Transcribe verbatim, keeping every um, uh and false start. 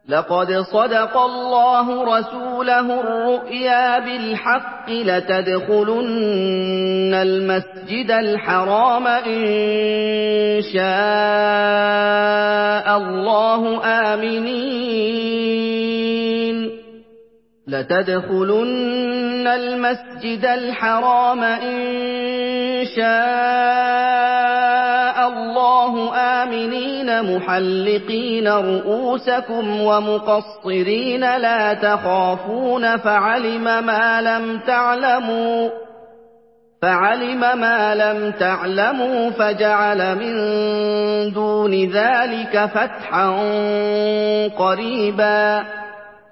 لَقَدْ صَدَقَ اللَّهُ رَسُولَهُ الرُّؤْيَا بِالْحَقِّ لَتَدْخُلُنَّ الْمَسْجِدَ الْحَرَامَ إِن شَاءَ اللَّهُ آمِنِينَ لَتَدْخُلُنَّ الْمَسْجِدَ الْحَرَامَ إِن شَاءَ اللَّهُ آمِنِينَ مُحَلِّقِينَ رُءُوسَكُمْ وَمُقَصِّرِينَ لَا تَخَافُونَ فَعَلِمَ مَا لَمْ تَعْلَمُوا فَعَلِمَ مَا لَمْ تَعْلَمُوا فَجَعَلَ مِن دُونِ ذَٰلِكَ فَتْحًا قَرِيبًا